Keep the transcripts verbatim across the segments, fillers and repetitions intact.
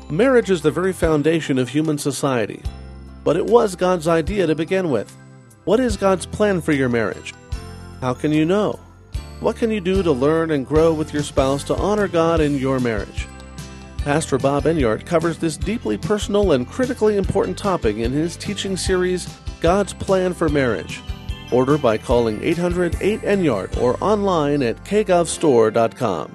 Marriage is the very foundation of human society, but it was God's idea to begin with. What is God's plan for your marriage? How can you know? What can you do to learn and grow with your spouse to honor God in your marriage? Pastor Bob Enyart covers this deeply personal and critically important topic in his teaching series, God's Plan for Marriage. Order by calling eight hundred eight Enyart or online at k gov store dot com.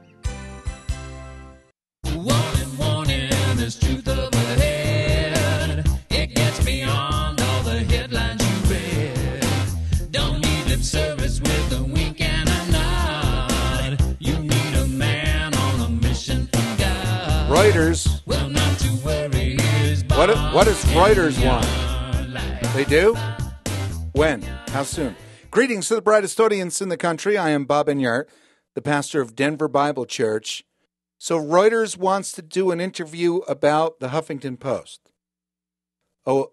Reuters. Well, not to worry, what, what does Reuters want? They do? When? How soon? Greetings to the brightest audience in the country. I am Bob Enyart, the pastor of Denver Bible Church. So Reuters wants to do an interview about the Huffington Post. Oh,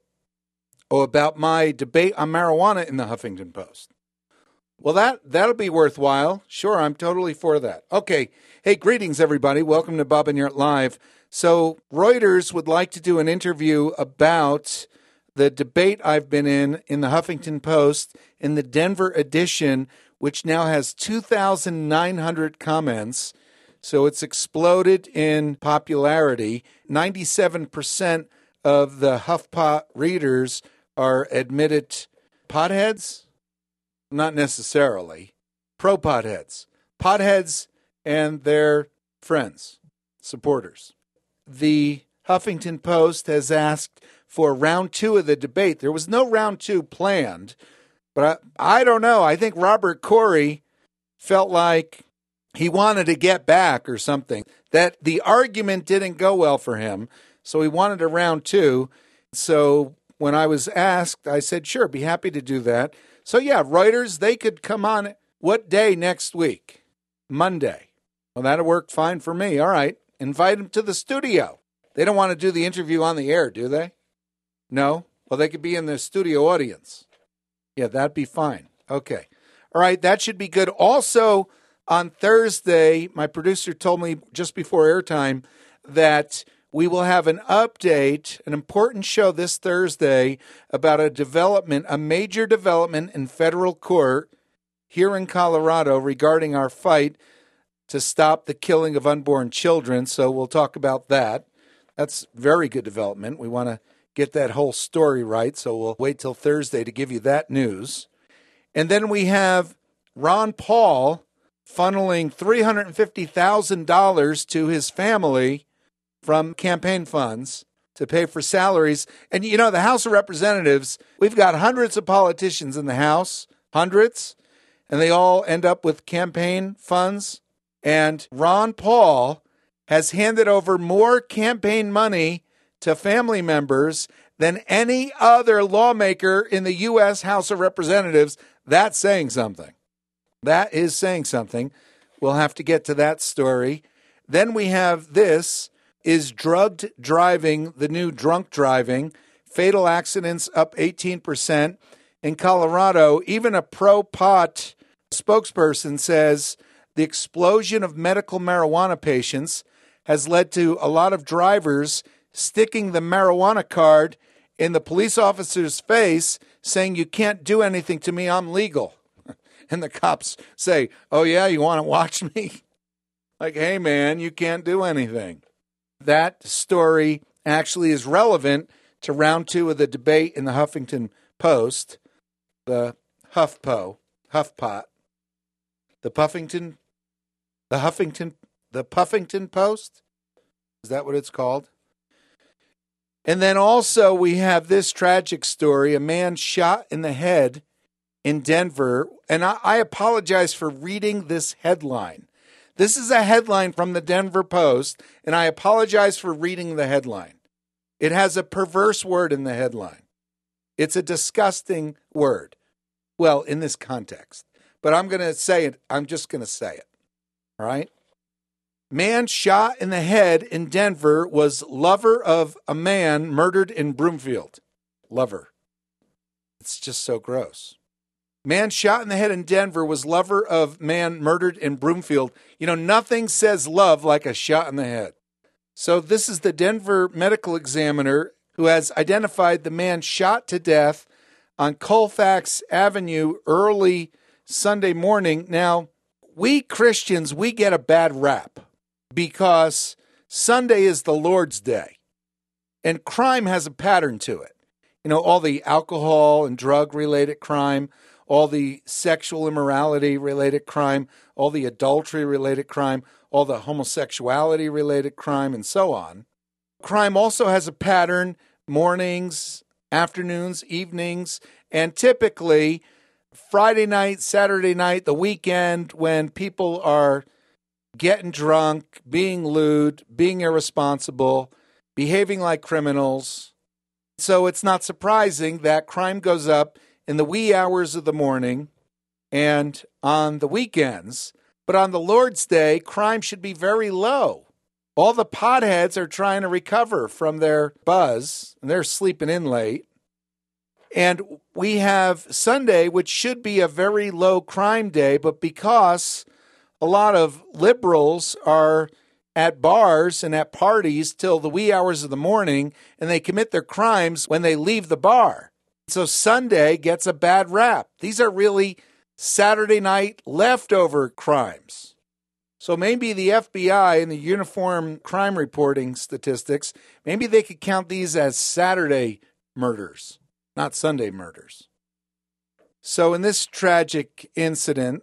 oh, about my debate on marijuana in the Huffington Post. Well, that, that'll be worthwhile. Sure, I'm totally for that. Okay. Hey, greetings, everybody. Welcome to Bob Enyart Live. So Reuters would like to do an interview about the debate I've been in in the Huffington Post in the Denver edition, which now has two thousand nine hundred comments. So it's exploded in popularity. ninety-seven percent of the HuffPot readers are admitted potheads? Not necessarily. Pro-potheads. Potheads and their friends, supporters. The Huffington Post has asked for round two of the debate. There was no round two planned, but I, I don't know. I think Robert Corey felt like he wanted to get back or something, that the argument didn't go well for him, so he wanted a round two. So when I was asked, I said, sure, be happy to do that. So yeah, Reuters, they could come on what day next week? Monday. Well, that'll work fine for me. All right. Invite them to the studio. They don't want to do the interview on the air, do they? No? Well, they could be in the studio audience. Yeah, that'd be fine. Okay. All right. That should be good. Also, on Thursday, my producer told me just before airtime that we will have an update, an important show this Thursday about a development, a major development in federal court here in Colorado regarding our fight to stop the killing of unborn children. So we'll talk about that. That's very good development. We want to get that whole story right, so we'll wait till Thursday to give you that news. And then we have Ron Paul funneling three hundred fifty thousand dollars to his family from campaign funds to pay for salaries. And, you know, the House of Representatives, we've got hundreds of politicians in the House, hundreds, and they all end up with campaign funds. And Ron Paul has handed over more campaign money to family members than any other lawmaker in the U S House of Representatives. That's saying something. That is saying something. We'll have to get to that story. Then we have this, is drugged driving the new drunk driving? Fatal accidents up eighteen percent. In Colorado, even a pro-pot spokesperson says the explosion of medical marijuana patients has led to a lot of drivers sticking the marijuana card in the police officer's face, saying, you can't do anything to me, I'm legal. And the cops say, oh yeah, you want to watch me? Like, hey man, you can't do anything. That story actually is relevant to round two of the debate in the Huffington Post, the HuffPo, HuffPot, the Puffington, the Huffington, the Puffington Post. Is that what it's called? And then also we have this tragic story, a man shot in the head in Denver. And I, I apologize for reading this headline. This is a headline from the Denver Post, and I apologize for reading the headline. It has a perverse word in the headline. It's a disgusting word. Well, in this context. But I'm going to say it. I'm just going to say it. All right? Man shot in the head in Denver was lover of a man murdered in Broomfield. Lover. It's just so gross. Man shot in the head in Denver was lover of man murdered in Broomfield. You know, nothing says love like a shot in the head. So this is the Denver medical examiner who has identified the man shot to death on Colfax Avenue early Sunday morning. Now, we Christians, we get a bad rap because Sunday is the Lord's Day, and crime has a pattern to it. You know, all the alcohol and drug-related crime, all the sexual immorality-related crime, all the adultery-related crime, all the homosexuality-related crime, and so on. Crime also has a pattern, mornings, afternoons, evenings, and typically Friday night, Saturday night, the weekend, when people are getting drunk, being lewd, being irresponsible, behaving like criminals. So it's not surprising that crime goes up in the wee hours of the morning and on the weekends. But on the Lord's Day, crime should be very low. All the potheads are trying to recover from their buzz, and they're sleeping in late. And we have Sunday, which should be a very low crime day, but because a lot of liberals are at bars and at parties till the wee hours of the morning, and they commit their crimes when they leave the bar. So Sunday gets a bad rap. These are really Saturday night leftover crimes. So maybe the F B I and the Uniform Crime Reporting statistics, maybe they could count these as Saturday murders, not Sunday murders. So in this tragic incident,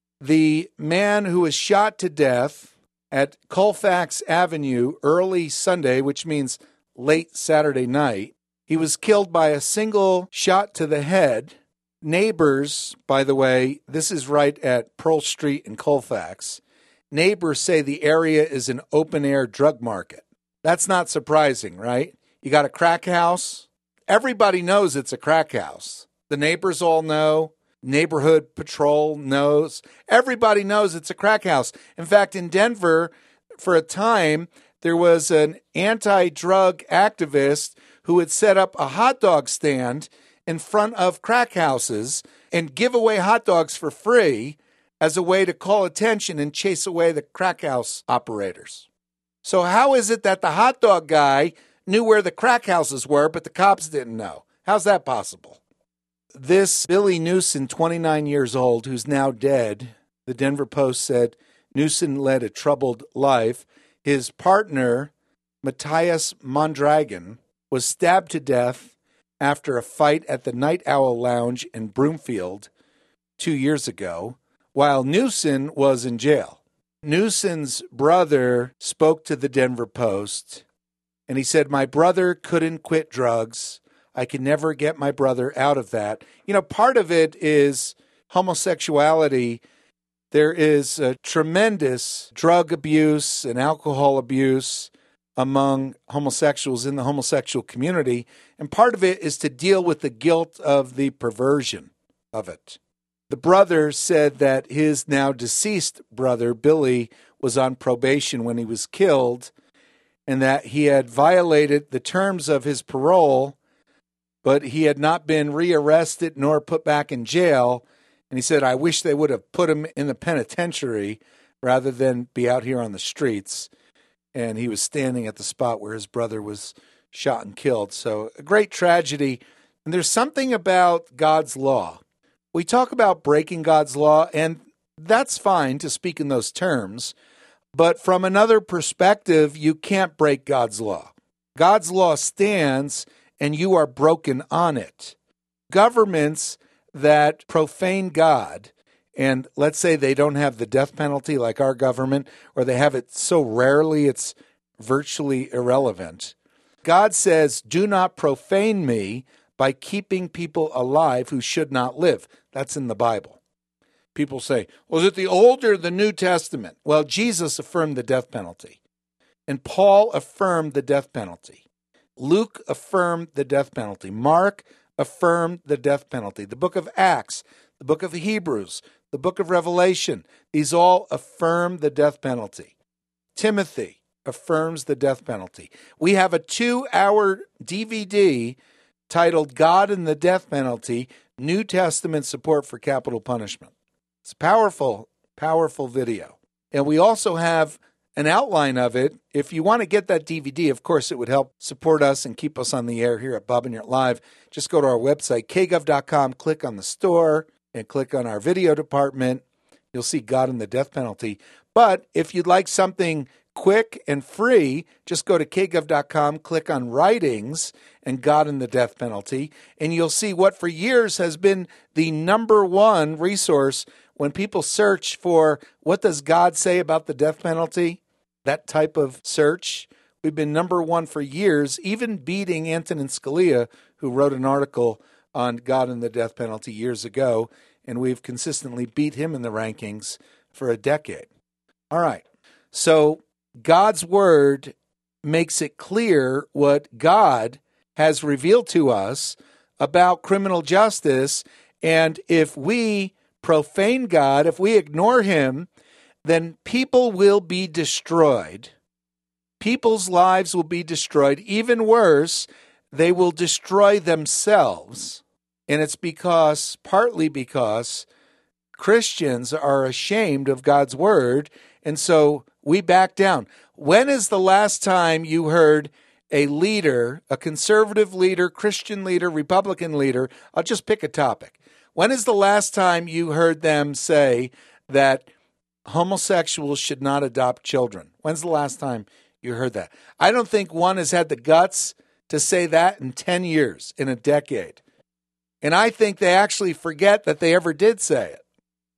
the man who was shot to death at Colfax Avenue early Sunday, which means late Saturday night, he was killed by a single shot to the head. Neighbors, by the way, this is right at Pearl Street in Colfax. Neighbors say the area is an open-air drug market. That's not surprising, right? You got a crack house. Everybody knows it's a crack house. The neighbors all know. Neighborhood patrol knows. Everybody knows it's a crack house. In fact, in Denver, for a time, there was an anti-drug activist who had set up a hot dog stand in front of crack houses and give away hot dogs for free as a way to call attention and chase away the crack house operators. So how is it that the hot dog guy knew where the crack houses were, but the cops didn't know? How's that possible? This Billy Newson, twenty-nine years old, who's now dead, the Denver Post said Newson led a troubled life. His partner, Matthias Mondragon, was stabbed to death after a fight at the Night Owl Lounge in Broomfield two years ago, while Newson was in jail. Newson's brother spoke to the Denver Post, and he said, "My brother couldn't quit drugs. I can never get my brother out of that." You know, part of it is homosexuality. There is a tremendous drug abuse and alcohol abuse among homosexuals in the homosexual community, and part of it is to deal with the guilt of the perversion of it. The brother said that his now deceased brother, Billy, was on probation when he was killed, and that he had violated the terms of his parole, but he had not been rearrested nor put back in jail. And he said, "I wish they would have put him in the penitentiary rather than be out here on the streets." And he was standing at the spot where his brother was shot and killed. So a great tragedy. And there's something about God's law. We talk about breaking God's law, and that's fine to speak in those terms. But from another perspective, you can't break God's law. God's law stands, and you are broken on it. Governments that profane God, and let's say they don't have the death penalty like our government, or they have it so rarely it's virtually irrelevant. God says, "Do not profane me by keeping people alive who should not live." That's in the Bible. People say, "Was it the Old or the New Testament?" Well, Jesus affirmed the death penalty, and Paul affirmed the death penalty. Luke affirmed the death penalty. Mark affirmed the death penalty. The book of Acts, the book of Hebrews, the book of Revelation, these all affirm the death penalty. Timothy affirms the death penalty. We have a two-hour D V D titled "God and the Death Penalty, New Testament Support for Capital Punishment." It's a powerful, powerful video. And we also have an outline of it. If you want to get that D V D, of course, it would help support us and keep us on the air here at Bob and Yurt Live. Just go to our website, k gov dot com, click on the store, and click on our video department. You'll see God and the Death Penalty. But if you'd like something quick and free, just go to k gov dot com, click on Writings and God and the Death Penalty, and you'll see what for years has been the number one resource when people search for what does God say about the death penalty, that type of search. We've been number one for years, even beating Antonin Scalia, who wrote an article on God and the death penalty years ago, and we've consistently beat him in the rankings for a decade. All right, so God's Word makes it clear what God has revealed to us about criminal justice, and if we profane God, if we ignore him, then people will be destroyed. People's lives will be destroyed. Even worse, they will destroy themselves. And it's because, partly because, Christians are ashamed of God's Word, and so we back down. When is the last time you heard a leader, a conservative leader, Christian leader, Republican leader, I'll just pick a topic. When is the last time you heard them say that homosexuals should not adopt children? When's the last time you heard that? I don't think one has had the guts to say that in ten years, in a decade. And I think they actually forget that they ever did say it.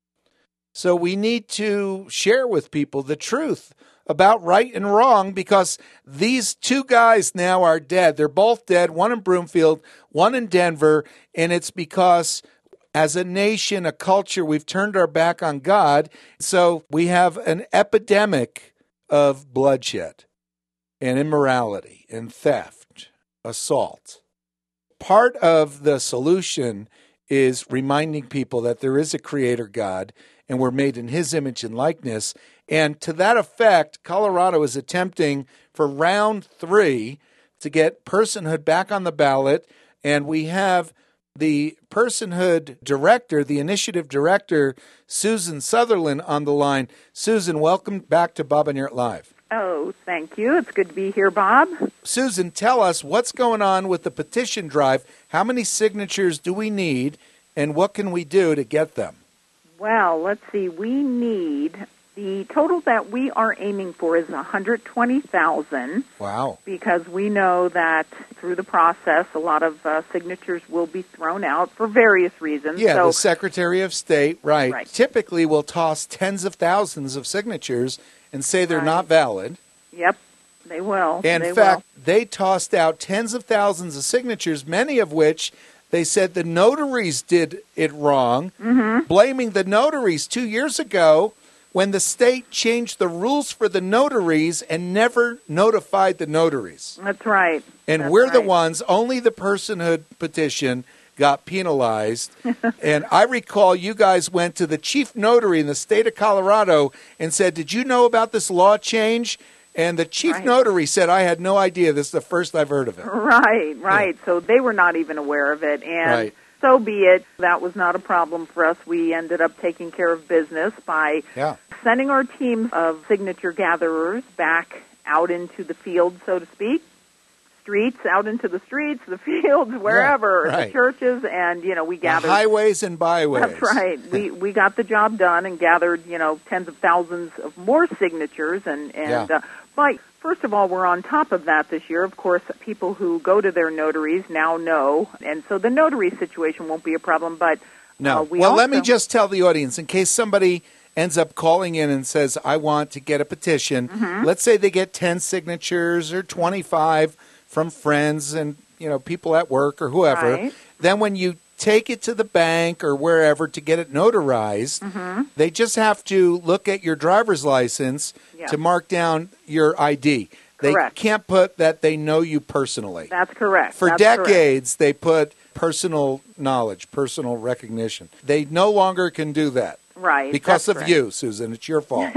So we need to share with people the truth about right and wrong, because these two guys now are dead. They're both dead, one in Broomfield, one in Denver, and it's because as a nation, a culture, we've turned our back on God. So we have an epidemic of bloodshed and immorality and theft, assault. Part of the solution is reminding people that there is a creator God and we're made in his image and likeness. And to that effect, Colorado is attempting for round three to get personhood back on the ballot. And we have the personhood director, the initiative director, Susan Sutherland, on the line. Susan, welcome back to Bob and Yurt Live. Oh, thank you. It's good to be here, Bob. Susan, tell us what's going on with the petition drive. How many signatures do we need, and what can we do to get them? Well, let's see. We need, the total that we are aiming for is one hundred twenty thousand. Wow. Because we know that through the process, a lot of uh, signatures will be thrown out for various reasons. Yeah, so, the Secretary of State, right, right, typically will toss tens of thousands of signatures and say they're right. not valid. Yep, they will. And they in fact, will. they tossed out tens of thousands of signatures, many of which they said the notaries did it wrong, mm-hmm. blaming the notaries two years ago when the state changed the rules for the notaries and never notified the notaries. That's right. And That's we're right. the ones, only the personhood petition got penalized. And I recall you guys went to the chief notary in the state of Colorado and said, did you know about this law change? And the chief right. notary said, I had no idea. This is the first I've heard of it. Right, right. Yeah. So they were not even aware of it. And right. so be it. That was not a problem for us. We ended up taking care of business by yeah. sending our team of signature gatherers back out into the field, so to speak, streets, out into the streets, the fields, wherever, yeah, right. the churches, and, you know, we gathered. The highways and byways. That's right. we we got the job done and gathered, you know, tens of thousands of more signatures. And, and yeah. uh, but first of all, we're on top of that this year. Of course, people who go to their notaries now know, and so the notary situation won't be a problem. But no. Uh, we well, also... let me just tell the audience, in case somebody ends up calling in and says, I want to get a petition. Mm-hmm. Let's say they get ten signatures or twenty-five from friends and, you know, people at work or whoever. Right. Then when you take it to the bank or wherever to get it notarized, mm-hmm. they just have to look at your driver's license yeah. to mark down your I D. They correct. Can't put that they know you personally. That's correct. For That's decades, correct. they put personal knowledge, personal recognition. They no longer can do that. Right. Because that's of right. you, Susan. It's your fault.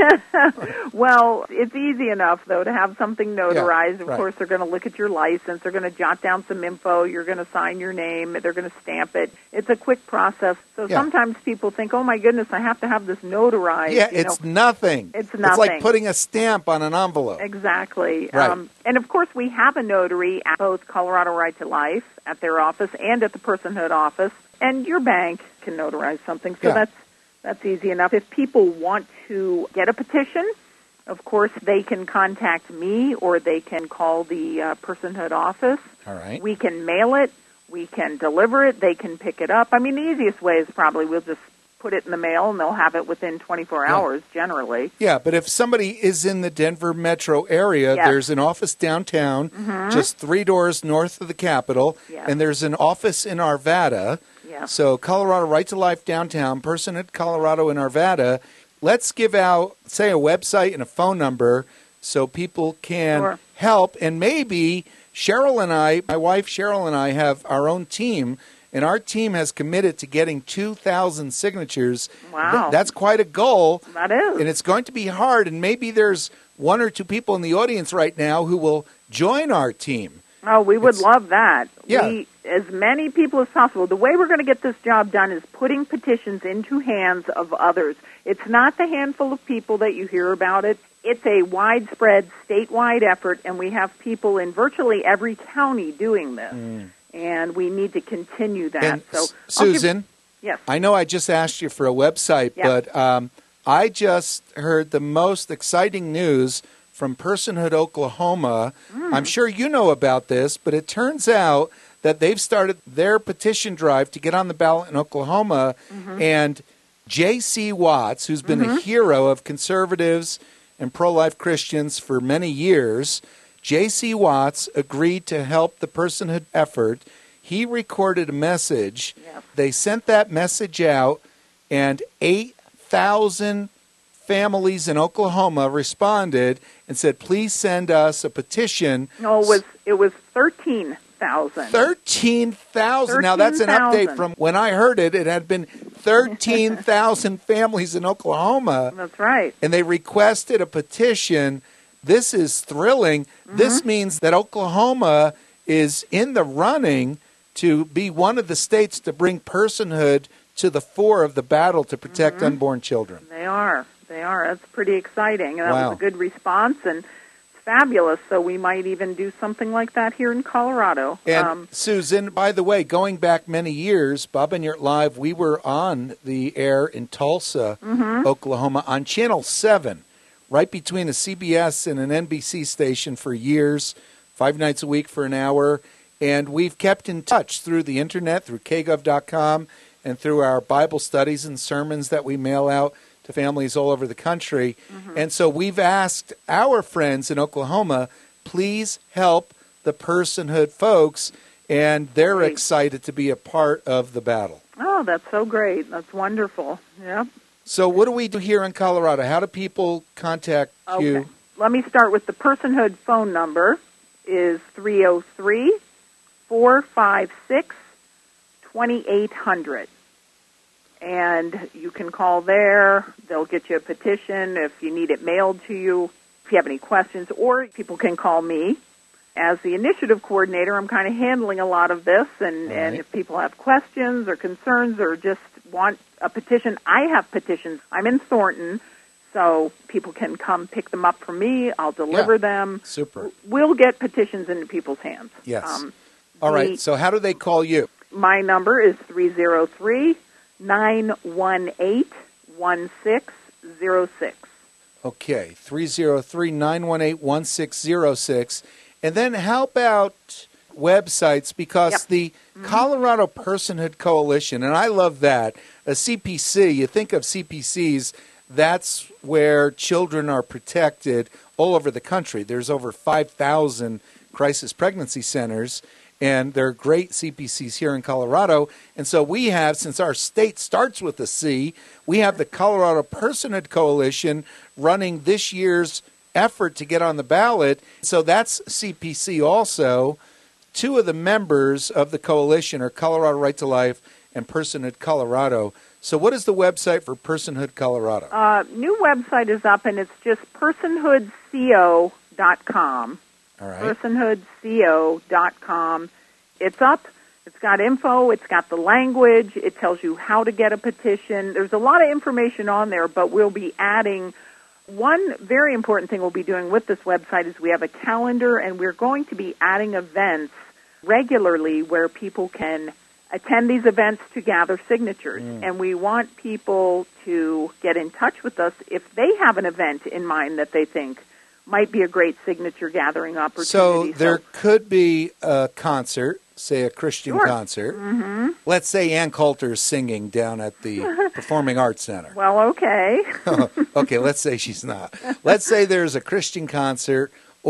Well, it's easy enough, though, to have something notarized. Yeah, of right. course, they're going to look at your license. They're going to jot down some info. You're going to sign your name. They're going to stamp it. It's a quick process. So Yeah. sometimes people think, oh, my goodness, I have to have this notarized. Yeah, you it's know. nothing. It's It's like nothing. putting a stamp on an envelope. Exactly. Right. Um, and, of course, we have a notary at both Colorado Right to Life, at their office, and at the Personhood office. And your bank can notarize something. So Yeah. that's that's easy enough. If people want to get a petition, of course, they can contact me or they can call the uh, Personhood office. All right. We can mail it. We can deliver it. They can pick it up. I mean, the easiest way is probably we'll just put it in the mail, and they'll have it within twenty-four Yeah. hours, generally. Yeah, but if somebody is in the Denver metro area, Yes. there's an office downtown, just three doors north of the Capitol, Yes. and there's an office in Arvada. Yeah. So Colorado Right to Life downtown, Personhood Colorado in Arvada. Let's give out, say, a website and a phone number so people can Sure. help. And maybe Cheryl and I, my wife Cheryl and I, have our own team, and our team has committed to getting two thousand signatures. Wow. Th- that's quite a goal. That is. And it's going to be hard, and maybe there's one or two people in the audience right now who will join our team. Oh, we would It's- love that. Yeah. We, as many people as possible. The way we're going to get this job done is putting petitions into hands of others. It's not the handful of people that you hear about it. It's a widespread, statewide effort, and we have people in virtually every county doing this. And we need to continue that. And so, S- I'll give- Susan, yes. I know I just asked you for a website, Yeah. but um, I just heard the most exciting news from Personhood Oklahoma. Mm. I'm sure you know about this, but it turns out that they've started their petition drive to get on the ballot in Oklahoma, Mm-hmm. and J C. Watts, who's been a hero of conservatives and pro-life Christians for many years, J C. Watts agreed to help the personhood effort. He recorded a message. Yes. They sent that message out, and eight thousand families in Oklahoma responded and said, please send us a petition. No, it was, it was thirteen thousand. thirteen thousand. Now, that's an update thirteen thousand. from when I heard it. It had been thirteen thousand families in Oklahoma, That's right. and they requested a petition. This is thrilling. Mm-hmm. This means that Oklahoma is in the running to be one of the states to bring personhood to the fore of the battle to protect Mm-hmm. unborn children. They are. They are. That's pretty exciting. And that Wow. was a good response, and it's fabulous. So we might even do something like that here in Colorado. And um, Susan, by the way, going back many years, Bob and Yurt Live, we were on the air in Tulsa, Mm-hmm. Oklahoma, on Channel seven, right between a C B S and an N B C station for years, five nights a week for an hour. And we've kept in touch through the internet, through k gov dot com, and through our Bible studies and sermons that we mail out to families all over the country. Mm-hmm. And so we've asked our friends in Oklahoma, please help the personhood folks, and they're Great. excited to be a part of the battle. oh, that's so great. That's wonderful. Yep. So what do we do here in Colorado? How do people contact Okay. you? Let me start with the personhood phone number is three oh three, four five six, two eight hundred. And you can call there. They'll get you a petition if you need it mailed to you, if you have any questions, or people can call me. As the initiative coordinator, I'm kind of handling a lot of this, and, All and right. if people have questions or concerns or just want a petition, I have petitions. I'm in Thornton, so people can come pick them up from me. I'll deliver Yeah. them. Super. We'll get petitions into people's hands. Yes. Um, All the- right. So how do they call you? My number is three oh three, nine one eight, one six zero six. Okay, three oh three, nine one eight, one six zero six. And then how about websites? Because Yep. the Colorado Personhood Coalition, and I love that, a C P C, you think of C P Cs, that's where children are protected all over the country. There's over five thousand crisis pregnancy centers, and they're great C P Cs here in Colorado. And so we have, since our state starts with a C, we have the Colorado Personhood Coalition running this year's effort to get on the ballot. So that's C P C also. Two of the members of the coalition are Colorado Right to Life and Personhood Colorado. So what is the website for Personhood Colorado? Uh, new website is up, and it's just personhood co dot com. All right. personhood co dot com. It's up. It's got info. It's got the language. It tells you how to get a petition. There's a lot of information on there, but we'll be adding one very important thing we'll be doing with this website is we have a calendar, and we're going to be adding events regularly where people can attend these events to gather signatures. Mm. And we want people to get in touch with us if they have an event in mind that they think might be a great signature gathering opportunity. So there so, could be a concert, say a Christian sure. concert. Mm-hmm. Let's say Ann Coulter is singing down at the Performing Arts Center. Well, okay. Okay, let's say she's not. Let's say there's a Christian concert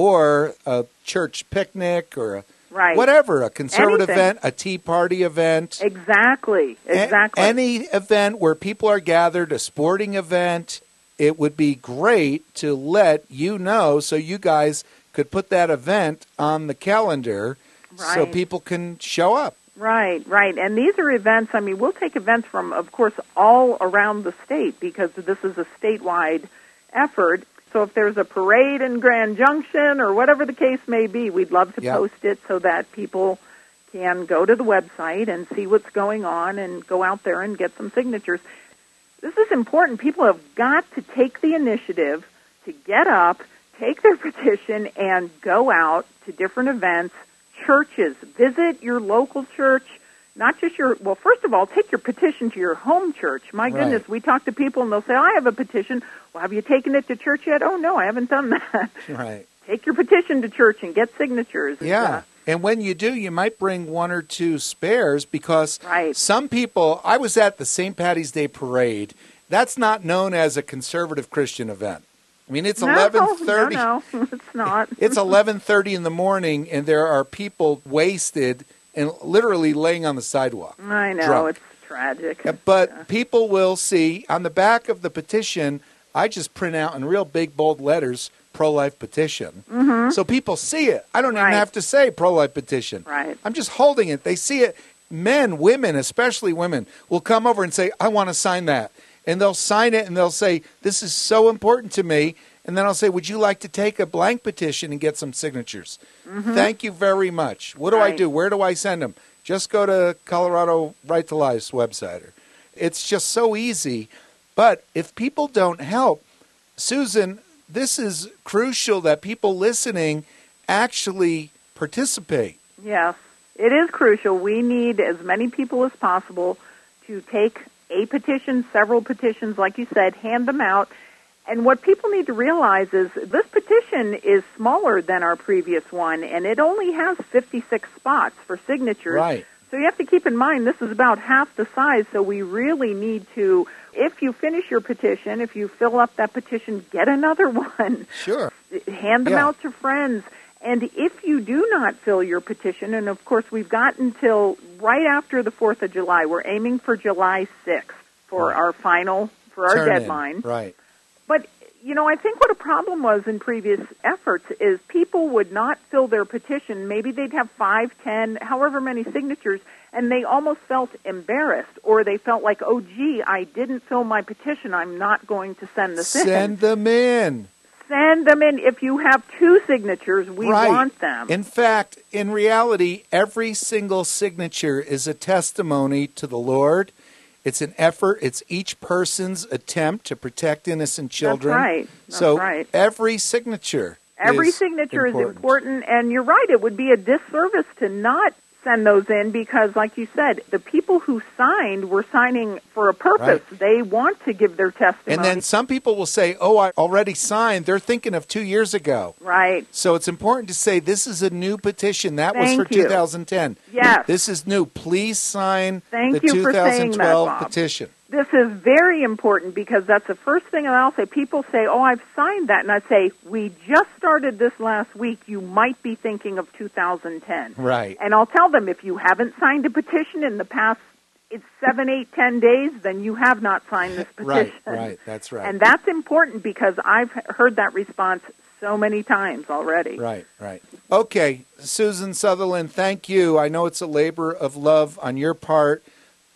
or a church picnic or a right. whatever, a conservative Anything. event, a Tea Party event. Exactly, exactly. A- any event where people are gathered, a sporting event, it would be great to let you know so you guys could put that event on the calendar right. so people can show up. Right, right. And these are events, I mean, we'll take events from, of course, all around the state because this is a statewide effort. So if there's a parade in Grand Junction or whatever the case may be, we'd love to yeah. post it so that people can go to the website and see what's going on and go out there and get some signatures. This is important. People have got to take the initiative to get up, take their petition, and go out to different events, churches. Visit your local church, not just your, well, first of all, take your petition to your home church. My right. goodness, we talk to people and they'll say, I have a petition. Well, have you taken it to church yet? Oh, no, I haven't done that. Right. Take your petition to church and get signatures. Yeah. Uh, And when you do, you might bring one or two spares because right. some people, I was at the Saint Patty's Day Parade. That's not known as a conservative Christian event. I mean, it's no, eleven thirty. No, no, it's not. It's eleven thirty in the morning, and there are people wasted and literally laying on the sidewalk. I know, drunk. It's tragic. But yeah. people will see on the back of the petition, I just print out in real big, bold letters, pro-life petition. Mm-hmm. So people see it. I don't right. even have to say pro-life petition. Right. I'm just holding it. They see it. Men, women, especially women, will come over and say, I want to sign that. And they'll sign it and they'll say, this is so important to me. And then I'll say, would you like to take a blank petition and get some signatures? Mm-hmm. Thank you very much. What do right. I do? Where do I send them? Just go to Colorado Right to Life's website. It's just so easy. But if people don't help, Susan, this is crucial that people listening actually participate. Yes, it is crucial. We need as many people as possible to take a petition, several petitions, like you said, hand them out. And what people need to realize is this petition is smaller than our previous one, and it only has fifty-six spots for signatures. Right. So you have to keep in mind this is about half the size, so we really need to, if you finish your petition, if you fill up that petition, get another one. Sure. Hand them yeah. out to friends. And if you do not fill your petition, and of course we've got until right after the fourth of July, we're aiming for July sixth for right. our final, for our Turn deadline. In. Right. But, you know, I think what a problem was in previous efforts is people would not fill their petition. Maybe they'd have five, ten, however many signatures, and they almost felt embarrassed, or they felt like, oh, gee, I didn't fill my petition. I'm not going to send this in. Send them in. Send them in. If you have two signatures, we right. want them. In fact, in reality, every single signature is a testimony to the Lord. It's an effort. It's each person's attempt to protect innocent children. That's right. That's so right. every signature Every is signature important. is important, and you're right. It would be a disservice to not send those in because, like you said, the people who signed were signing for a purpose. Right. They want to give their testimony. And then some people will say, oh, I already signed. They're thinking of two years ago. Right. So it's important to say this is a new petition. That Thank was for you. two thousand ten. Yes. This is new. Please sign Thank the you for saying that, two thousand twelve Bob. petition. This is very important because that's the first thing I'll say. People say, oh, I've signed that. And I say, we just started this last week. You might be thinking of two thousand ten. Right. And I'll tell them, if you haven't signed a petition in the past it's seven, eight, ten days, then you have not signed this petition. Right, right. That's right. And that's important because I've heard that response so many times already. Right, right. Okay, Susan Sutherland, thank you. I know it's a labor of love on your part.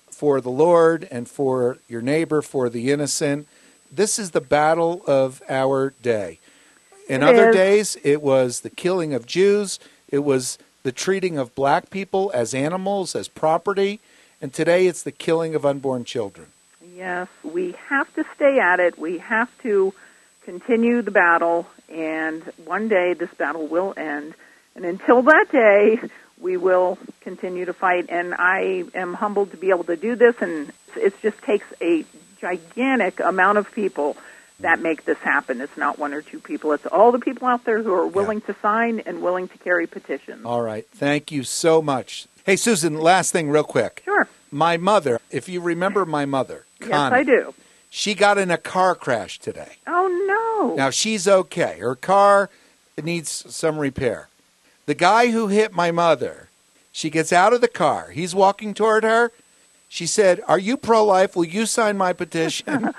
for the Lord and for your neighbor, for the innocent. This is the battle of our day. In It other is. days, it was the killing of Jews. It was the treating of black people as animals, as property. And today it's the killing of unborn children. Yes, we have to stay at it. We have to continue the battle, and one day this battle will end. And until that day, we will continue to fight. And I am humbled to be able to do this, and it just takes a gigantic amount of people that make this happen. It's not one or two people. It's all the people out there who are willing yeah. to sign and willing to carry petitions. All right. Thank you so much. Hey, Susan, last thing real quick. Sure. My mother, if you remember my mother, Connie, yes, I do. She got in a car crash today. Oh, no. Now, she's okay. Her car needs some repair. The guy who hit my mother, she gets out of the car. He's walking toward her. She said, "Are you pro-life? Will you sign my petition?"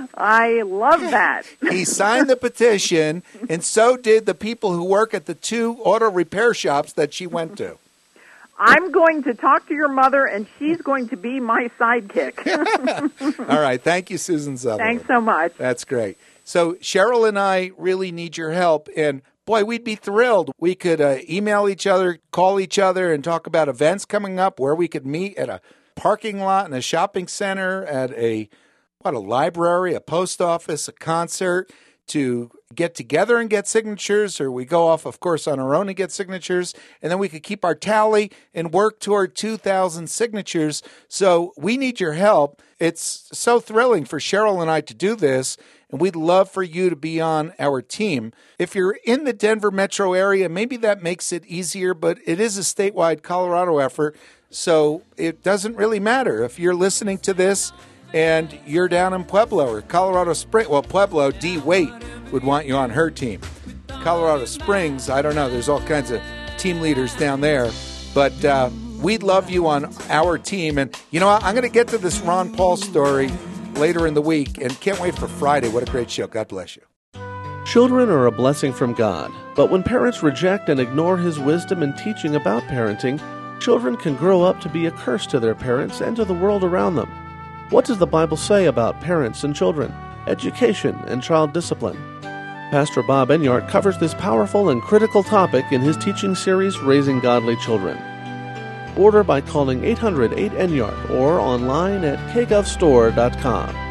I love that. He signed the petition, and so did the people who work at the two auto repair shops that she went to. I'm going to talk to your mother, and she's going to be my sidekick. All right. Thank you, Susan Sutherland. Thanks so much. That's great. So Cheryl and I really need your help, and boy, we'd be thrilled. We could uh, email each other, call each other, and talk about events coming up where we could meet at a parking lot in a shopping center, at a what a library, a post office, a concert, to get together and get signatures, or we go off, of course, on our own and get signatures, and then we could keep our tally and work toward two thousand signatures. So we need your help. It's so thrilling for Cheryl and I to do this, and we'd love for you to be on our team. If you're in the Denver metro area, maybe that makes it easier, but it is a statewide Colorado effort, so it doesn't really matter. If you're listening to this and you're down in Pueblo or Colorado Springs, well, Pueblo, Dee Waite would want you on her team. Colorado Springs, I don't know, there's all kinds of team leaders down there, but uh, we'd love you on our team. And you know what? I'm going to get to this Ron Paul story later in the week, and can't wait for Friday. What a great show. God bless you. Children are a blessing from God, but when parents reject and ignore His wisdom and teaching about parenting, children can grow up to be a curse to their parents and to the world around them. What does the Bible say about parents and children, education and child discipline? Pastor Bob Enyart covers this powerful and critical topic in his teaching series, Raising Godly Children. Order by calling eight hundred eight Enyart or online at k gov store dot com.